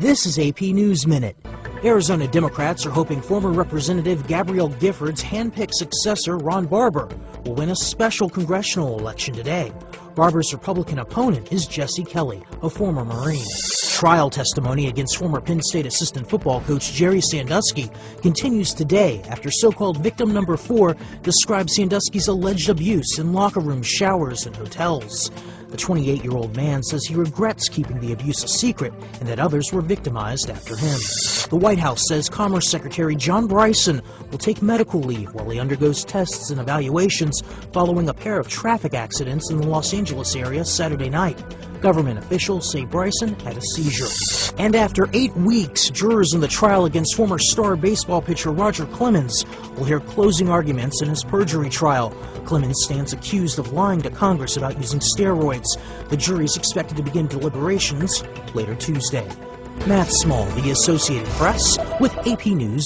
This is AP News Minute. Arizona Democrats are hoping former Representative Gabrielle Giffords' hand-picked successor, Ron Barber, will win a special congressional election today. Barber's Republican opponent is Jesse Kelly, a former Marine. Trial testimony against former Penn State assistant football coach Jerry Sandusky continues today after so-called victim number 4 described Sandusky's alleged abuse in locker rooms, showers, and hotels. The 28-year-old man says he regrets keeping the abuse a secret and that others were victimized after him. The White House says Commerce Secretary John Bryson will take medical leave while he undergoes tests and evaluations following a pair of traffic accidents in the Los Angeles area Saturday night. Government officials say Bryson had a seizure. And after 8 weeks, jurors in the trial against former star baseball pitcher Roger Clemens will hear closing arguments in his perjury trial. Clemens stands accused of lying to Congress about using steroids. The jury is expected to begin deliberations later Tuesday. Matt Small, The Associated Press, with AP News.